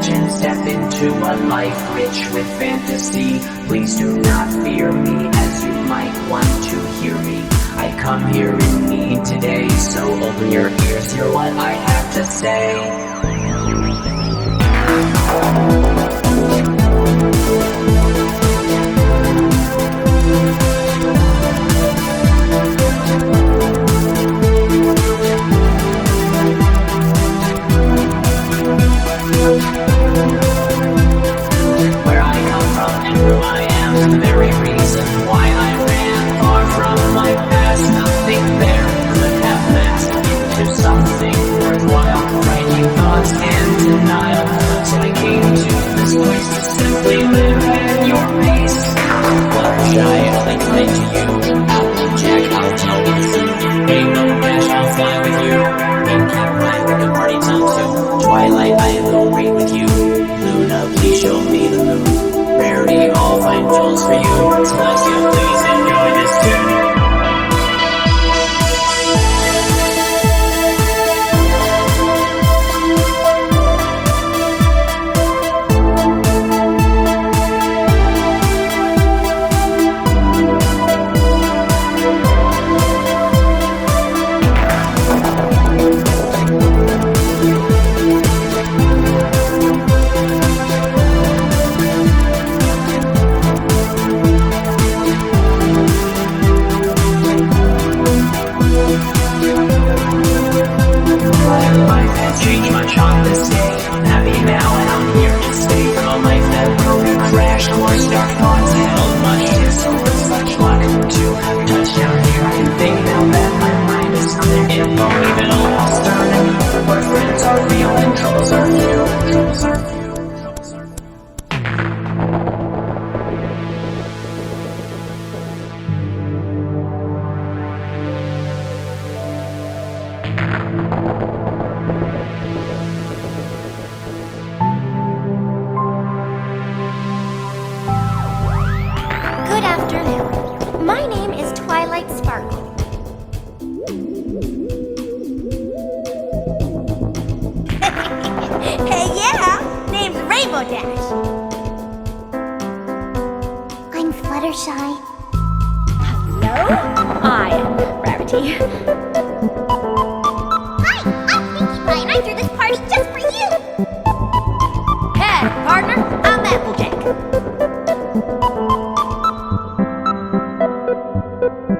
and step into a life rich with fantasy. Please do not fear me, as you might want to hear me. I come here in need today, so open your ears, hear what I have to say. Where I come from and who I am, the very reason why I ran far from my past. Nothing there could have masked into something worthwhile. Frightening thoughts and denial. So I came to this place to simply live at your pace. Fluttershy, I'll explain to you. Applejack, I'll tell you the truth. Ain't no dash, I'll fly with you. Pink cat ride, we can party till 2. Twilight, I will read with you. Luna, please show me the moon. Rarity, I'll find jewels for you. Celestia, please enjoy this tune. Change much on this day. I'm happy now and I'm here to stay. From a life that will be crash course, dark thoughts held much so with such luck to touch down here. I can think now that my mind is clear. It won't even all start where friends are real and troubles are few. Troubles are few. Good afternoon. My name is Twilight Sparkle. Hey, yeah! Name's Rainbow Dash. I'm Fluttershy. Hello? I am Rarity. Hi, I'm Pinkie Pie and I threw this party just for you. Hey, partner, I'm Applejack.